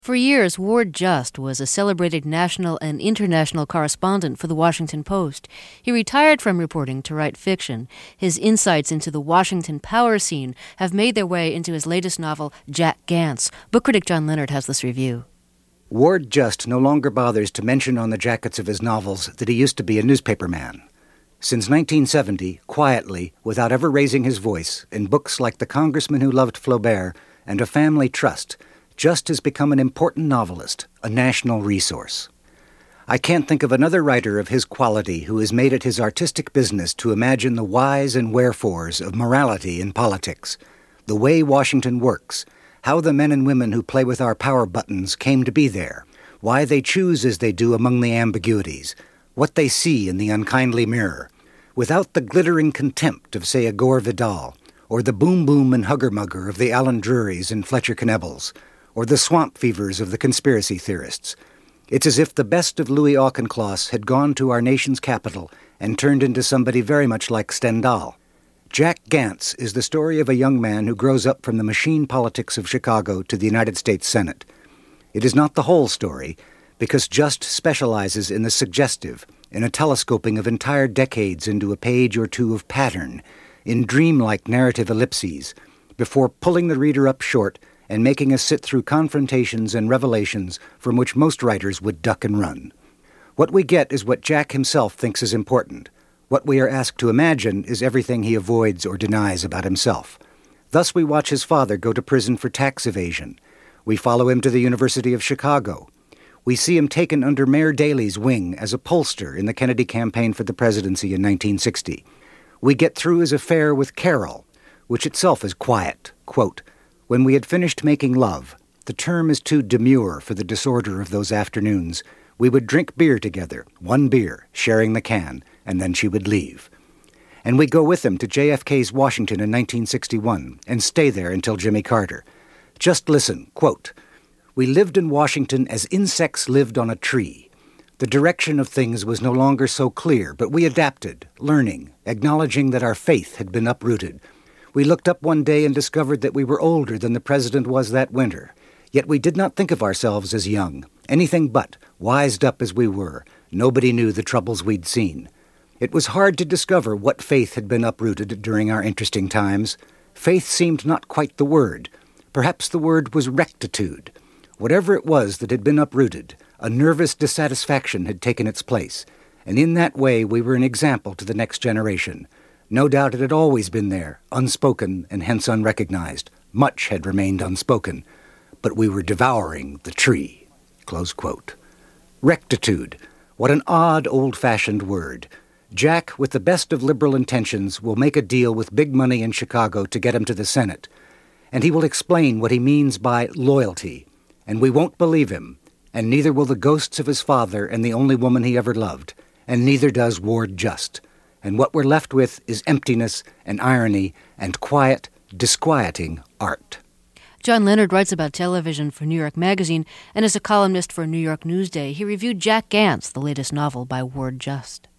For years, Ward Just was a celebrated national and international correspondent for the Washington Post. He retired from reporting to write fiction. His insights into the Washington power scene have made their way into his latest novel, Jack Gants. Book critic John Leonard has this review. Ward Just no longer bothers to mention on the jackets of his novels that he used to be a newspaperman. Since 1970, quietly, without ever raising his voice, in books like The Congressman Who Loved Flaubert and A Family Trust, Just has become an important novelist, a national resource. I can't think of another writer of his quality who has made it his artistic business to imagine the whys and wherefores of morality in politics, the way Washington works, how the men and women who play with our power buttons came to be there, why they choose as they do among the ambiguities, what they see in the unkindly mirror, without the glittering contempt of, say, a Gore Vidal, or the boom-boom and hugger-mugger of the Alan Drurys and Fletcher Knebles, or the swamp fevers of the conspiracy theorists. It's as if the best of Louis Auchincloss had gone to our nation's capital and turned into somebody very much like Stendhal. Jack Gants is the story of a young man who grows up from the machine politics of Chicago to the United States Senate. It is not the whole story, because Just specializes in the suggestive, in a telescoping of entire decades into a page or two of pattern, in dreamlike narrative ellipses, before pulling the reader up short and making us sit through confrontations and revelations from which most writers would duck and run. What we get is what Jack himself thinks is important. What we are asked to imagine is everything he avoids or denies about himself. Thus we watch his father go to prison for tax evasion. We follow him to the University of Chicago. We see him taken under Mayor Daley's wing as a pollster in the Kennedy campaign for the presidency in 1960. We get through his affair with Carol, which itself is quiet. Quote, "When we had finished making love, the term is too demure for the disorder of those afternoons, we would drink beer together, one beer, sharing the can, and then she would leave." And we go with him to JFK's Washington in 1961 and stay there until Jimmy Carter. Just listen, quote, "We lived in Washington as insects lived on a tree. The direction of things was no longer so clear, but we adapted, learning, acknowledging that our faith had been uprooted. We looked up one day and discovered that we were older than the president was that winter. Yet we did not think of ourselves as young, anything but, wised up as we were. Nobody knew the troubles we'd seen. It was hard to discover what faith had been uprooted during our interesting times. Faith seemed not quite the word. Perhaps the word was rectitude. Whatever it was that had been uprooted, a nervous dissatisfaction had taken its place, and in that way we were an example to the next generation. No doubt it had always been there, unspoken and hence unrecognized. Much had remained unspoken, but we were devouring the tree." Close quote. Rectitude. What an odd, old-fashioned word. Jack, with the best of liberal intentions, will make a deal with big money in Chicago to get him to the Senate, and he will explain what he means by loyalty, and we won't believe him, and neither will the ghosts of his father and the only woman he ever loved, and neither does Ward Just. And what we're left with is emptiness and irony and quiet, disquieting art. John Leonard writes about television for New York Magazine and is a columnist for New York Newsday. He reviewed Jack Gants, the latest novel by Ward Just.